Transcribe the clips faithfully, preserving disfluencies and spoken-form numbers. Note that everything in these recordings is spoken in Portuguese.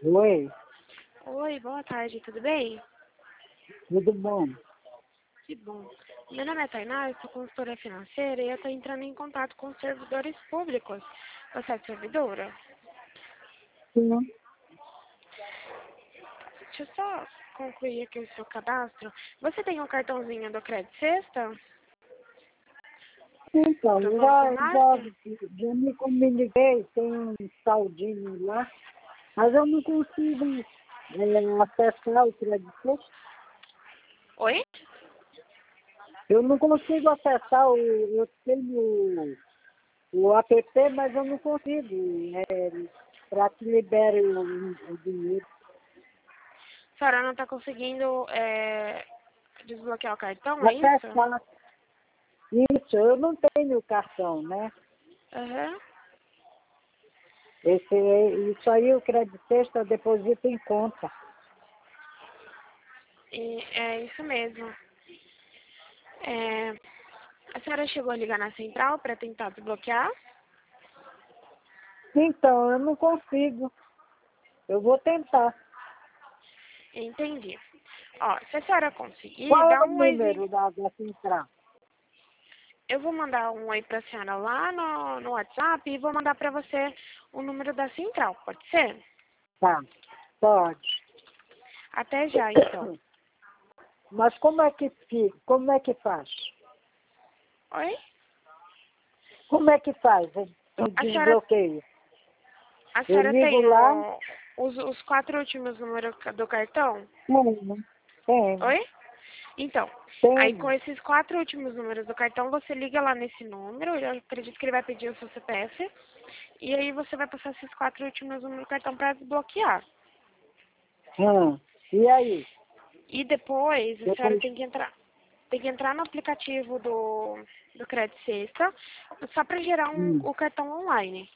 Oi, Oi, boa tarde, tudo bem? tudo bom? Que bom. Meu nome é Tainá, eu sou consultora financeira e eu estou entrando em contato com os servidores públicos. Você é servidora? Sim. Deixa eu só concluir aqui o seu cadastro. Você tem um cartãozinho do Crédito Sexta? Então, Do Banco já, já, Master? já me comuniquei, tem um saldinho lá, mas eu não consigo é, acessar o crédito. Oi? Eu não consigo acessar, o, eu tenho o, o app, mas eu não consigo, é, para que libere o, o dinheiro. A senhora não está conseguindo é, desbloquear o cartão, é isso? Acessar. Isso, eu não tenho cartão, né? Aham. Esse, isso aí o crédito sexta deposita em conta. E é isso mesmo. É, a senhora chegou a ligar na central para tentar desbloquear? Então, eu não consigo. Eu vou tentar. Entendi. Ó, se a senhora conseguir, Qual é dá o um oizinho. número da, da central? Eu vou mandar um oi pra senhora lá no, no WhatsApp e vou mandar pra você o número da central, pode ser? Tá, pode. Até já, então. Mas como é que fica? Como é que faz? Oi? Como é que faz o o A senhora, desbloqueio? a Eu senhora ligo tem lá, o, os, os quatro últimos números do cartão? tenho, tenho, Oi? Então, aí com tenho. esses quatro últimos números do cartão, você liga lá nesse número, eu acredito que ele vai pedir o seu C P F, e aí você vai passar esses quatro últimos números do cartão para desbloquear. Hum. E aí? E depois a senhora Depois, tem que entrar, tem que entrar no aplicativo do, do Crédito Sexta, só para gerar um, hum, o cartão online.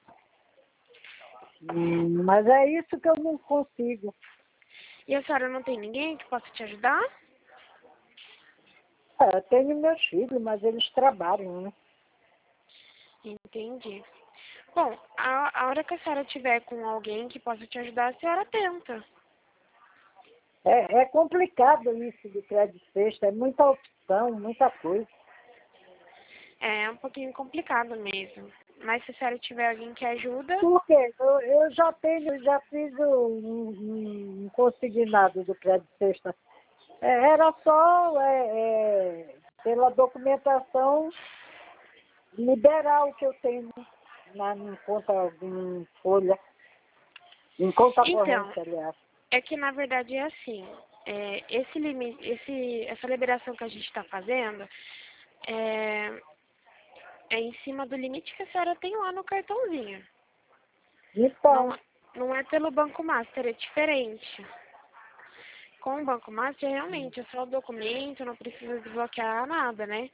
hum, mas é isso que eu não consigo. E a senhora não tem ninguém que possa te ajudar? É, eu tenho meus filhos, mas eles trabalham, né? Entendi. Bom, a, a hora que a senhora tiver com alguém que possa te ajudar, a senhora tenta. É, é complicado isso do crédito sexta, é muita opção, muita coisa. É um pouquinho complicado mesmo. Mas se a senhora tiver alguém que ajuda, Por quê? Eu, eu já tenho, já fiz um, um, um consignado do crédito sexta. É, era só é, é, pela documentação liberar o que eu tenho na em conta em folha, em conta então, corrente, aliás. é que na verdade é assim. É, esse limite, esse, essa liberação que a gente está fazendo é, é em cima do limite que a senhora tem lá no cartãozinho. Não, Então, não é pelo Banco Master, é diferente. Com o Banco Master, realmente, é só o documento, não precisa desbloquear nada, né?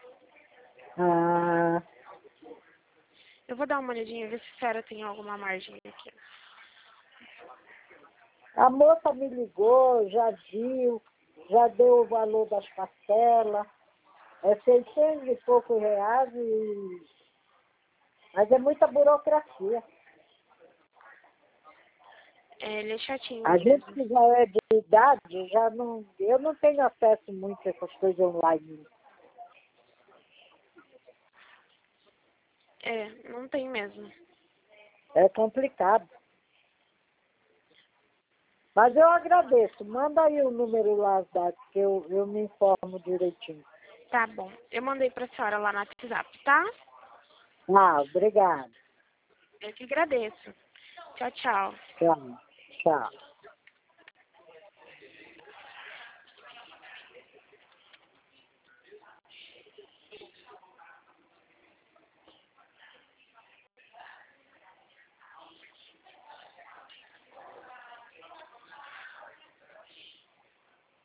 ah, Eu vou dar uma olhadinha, ver se a senhora tem alguma margem aqui. a moça me ligou, já viu, já deu o valor das parcelas. É seiscentos e poucos reais, e... mas é muita burocracia. É, ele é chatinho A gente mesmo. que já é de idade, já não, eu não tenho acesso muito a essas coisas online. É, não tem mesmo. É complicado. Mas eu agradeço. Manda aí o número lá, tá, que eu, eu me informo direitinho. Tá bom. Eu mandei pra senhora lá no WhatsApp, tá? Ah, obrigado. Eu que agradeço. Tchau, tchau. Tchau. Tchau.